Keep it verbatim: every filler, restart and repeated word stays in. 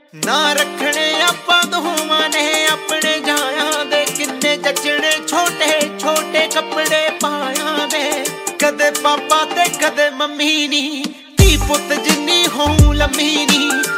ना रखने आपां दोवां ने अपने जायां दे किन्ने जचने छोटे छोटे कपड़े पायां दे कदे पापा ते कदे मम्मी नी धी पुत जिन्नी होऊं लम्मी नी।